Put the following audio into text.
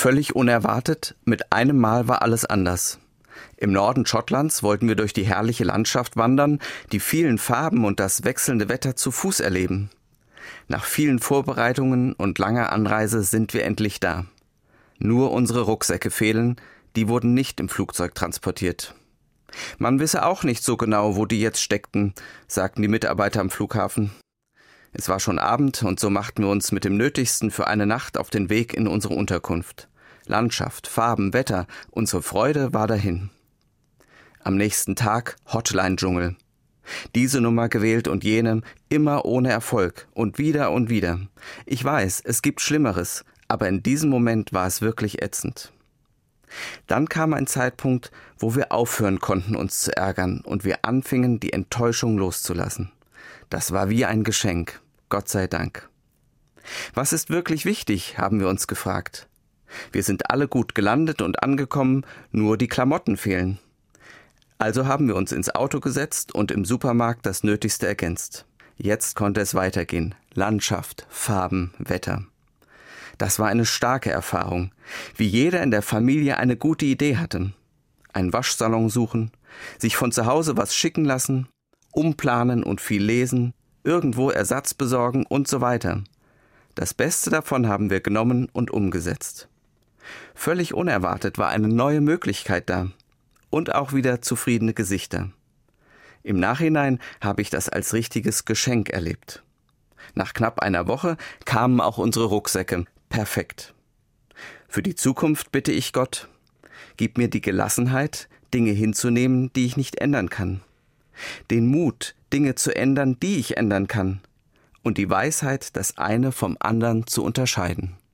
Völlig unerwartet, mit einem Mal war alles anders. Im Norden Schottlands wollten wir durch die herrliche Landschaft wandern, die vielen Farben und das wechselnde Wetter zu Fuß erleben. Nach vielen Vorbereitungen und langer Anreise sind wir endlich da. Nur unsere Rucksäcke fehlen, die wurden nicht im Flugzeug transportiert. Man wisse auch nicht so genau, wo die jetzt steckten, sagten die Mitarbeiter am Flughafen. Es war schon Abend und so machten wir uns mit dem Nötigsten für eine Nacht auf den Weg in unsere Unterkunft. Landschaft, Farben, Wetter, unsere Freude war dahin. Am nächsten Tag Hotline-Dschungel. Diese Nummer gewählt und jene, immer ohne Erfolg und wieder und wieder. Ich weiß, es gibt Schlimmeres, aber in diesem Moment war es wirklich ätzend. Dann kam ein Zeitpunkt, wo wir aufhören konnten, uns zu ärgern und wir anfingen, die Enttäuschung loszulassen. Das war wie ein Geschenk, Gott sei Dank. Was ist wirklich wichtig, haben wir uns gefragt. Wir sind alle gut gelandet und angekommen, nur die Klamotten fehlen. Also haben wir uns ins Auto gesetzt und im Supermarkt das Nötigste ergänzt. Jetzt konnte es weitergehen. Landschaft, Farben, Wetter. Das war eine starke Erfahrung, wie jeder in der Familie eine gute Idee hatte. Einen Waschsalon suchen, sich von zu Hause was schicken lassen, umplanen und viel lesen, irgendwo Ersatz besorgen und so weiter. Das Beste davon haben wir genommen und umgesetzt. Völlig unerwartet war eine neue Möglichkeit da. Und auch wieder zufriedene Gesichter. Im Nachhinein habe ich das als richtiges Geschenk erlebt. Nach knapp einer Woche kamen auch unsere Rucksäcke. Perfekt. Für die Zukunft bitte ich Gott, gib mir die Gelassenheit, Dinge hinzunehmen, die ich nicht ändern kann. Den Mut, Dinge zu ändern, die ich ändern kann. Und die Weisheit, das eine vom anderen zu unterscheiden.